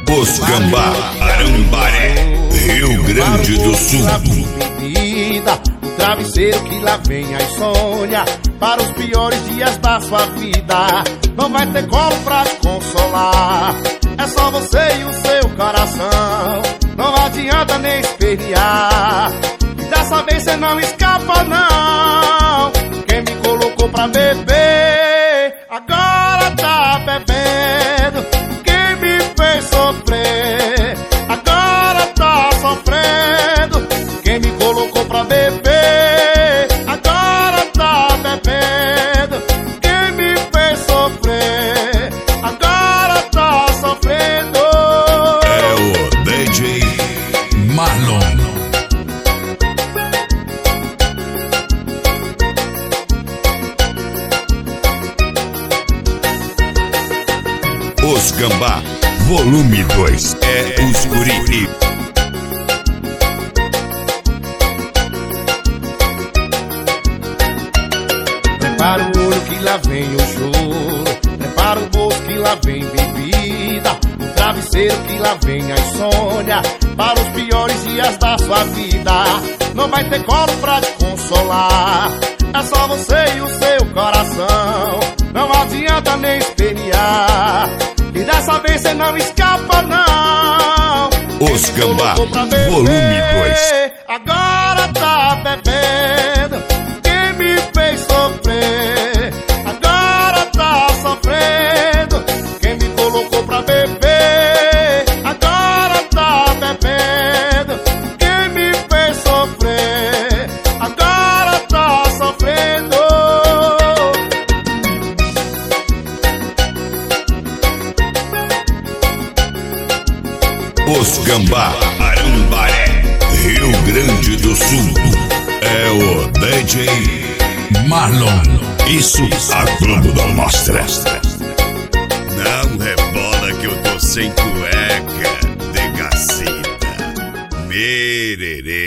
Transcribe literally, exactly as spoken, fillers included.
Os Gambá, Arambaré, Rio Grande do Sul. Bebida, o travesseiro que lá vem a insônia, para os piores dias da sua vida. Não vai ter colo pra te consolar, é só você e o seu coração. Não adianta nem espernear, e dessa vez cê não escapa não. Quem me colocou pra beber, agora tá bebendo. Quem me fez sofrer, agora tá sofrendo. Quem me colocou pra beber, agora tá bebendo. Quem me fez sofrer, agora tá sofrendo. É o D J Marlon. Os Gambá, volume dois, é os guri. Prepara o olho que lá vem o choro, prepara o bolso que lá vem bebida, o travesseiro que lá vem a insônia, para os piores dias da sua vida. Não vai ter colo pra te consolar, é só você e o seu coração. Não adianta nem espernear, e dessa vez cê não escapa não. Os Gambá, volume dois. Agora tá bebendo. Quem me fez sofrer, agora tá sofrendo. Quem me colocou pra beber, agora tá bebendo. Quem me fez sofrer, agora tá sofrendo. Os Gambá, Arambaré, Rio Grande do Sul. É o D J Marlon. Isso a Globo não mostra. Não rebola que eu tô sem cueca, de gacita. Mererê.